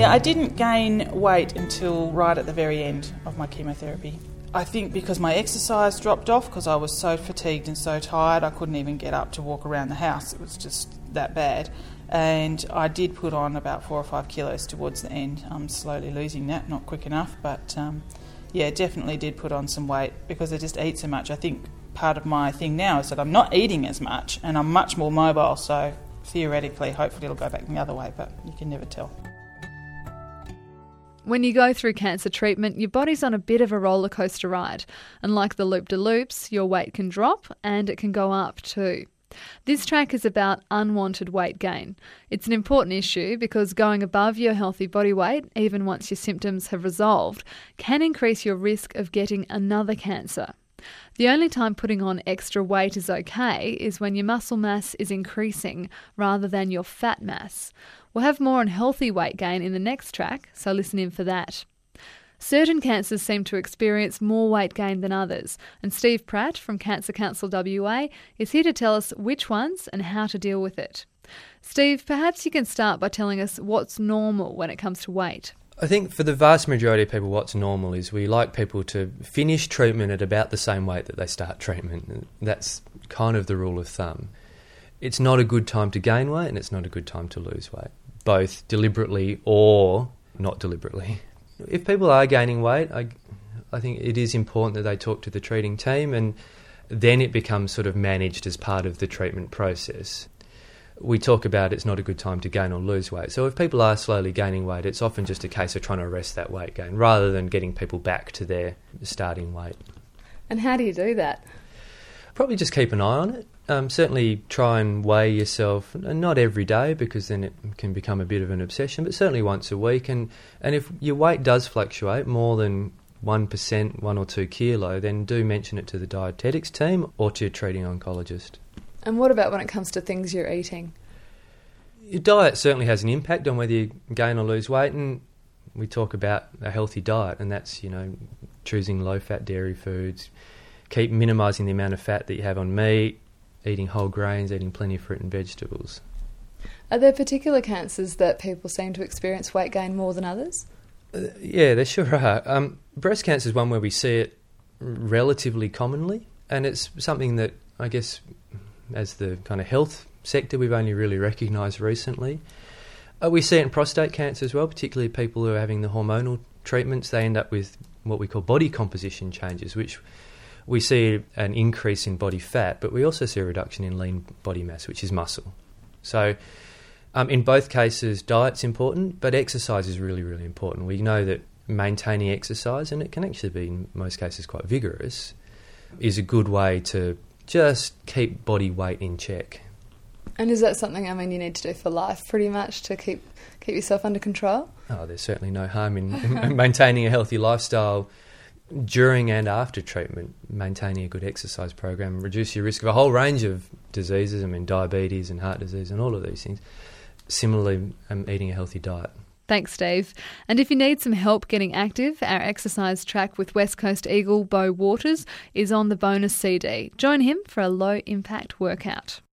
I didn't gain weight until right at the very end of my chemotherapy. I think because my exercise dropped off because I was so fatigued and so tired I couldn't even get up to walk around the house. It was just that bad. And I did put on about 4 or 5 kilos towards the end. I'm slowly losing that, not quick enough, but definitely did put on some weight because I just eat so much. I think part of my thing now is that I'm not eating as much and I'm much more mobile, so theoretically, hopefully it'll go back the other way, but you can never tell. When you go through cancer treatment, your body's on a bit of a roller coaster ride, and like the loop-de-loops, your weight can drop and it can go up too. This track is about unwanted weight gain. It's an important issue because going above your healthy body weight, even once your symptoms have resolved, can increase your risk of getting another cancer. The only time putting on extra weight is okay is when your muscle mass is increasing rather than your fat mass. We'll have more on healthy weight gain in the next track, so listen in for that. Certain cancers seem to experience more weight gain than others, and Steve Pratt from Cancer Council WA is here to tell us which ones and how to deal with it. Steve, perhaps you can start by telling us what's normal when it comes to weight. I think for the vast majority of people, what's normal is we like people to finish treatment at about the same weight that they start treatment. That's kind of the rule of thumb. It's not a good time to gain weight and it's not a good time to lose weight, both deliberately or not deliberately. If people are gaining weight, I think it is important that they talk to the treating team, and then it becomes sort of managed as part of the treatment process. We talk about it's not a good time to gain or lose weight. So if people are slowly gaining weight, it's often just a case of trying to arrest that weight gain rather than getting people back to their starting weight. And how do you do that? Probably just keep an eye on it. Certainly try and weigh yourself, and not every day because then it can become a bit of an obsession, but certainly once a week. And if your weight does fluctuate more than 1%, 1 or 2 kilo, then do mention it to the dietetics team or to your treating oncologist. And what about when it comes to things you're eating? Your diet certainly has an impact on whether you gain or lose weight, and we talk about a healthy diet, and that's, choosing low-fat dairy foods, keep minimising the amount of fat that you have on meat, eating whole grains, eating plenty of fruit and vegetables. Are there particular cancers that people seem to experience weight gain more than others? Yeah, there sure are. Breast cancer is one where we see it relatively commonly, and it's something that I guess as the kind of health sector we've only really recognised recently. We see it in prostate cancer as well, particularly people who are having the hormonal treatments. They end up with what we call body composition changes, which we see an increase in body fat, but we also see a reduction in lean body mass, which is muscle. So in both cases, diet's important, but exercise is really, really important. We know that maintaining exercise, and it can actually be in most cases quite vigorous, is a good way to just keep body weight in check. And is that something, you need to do for life pretty much to keep yourself under control? Oh, there's certainly no harm in maintaining a healthy lifestyle during and after treatment. Maintaining a good exercise program reduce your risk of a whole range of diseases, diabetes and heart disease and all of these things. Similarly, eating a healthy diet. Thanks, Steve. And if you need some help getting active, our exercise track with West Coast Eagle Beau Waters is on the bonus CD. Join him for a low-impact workout.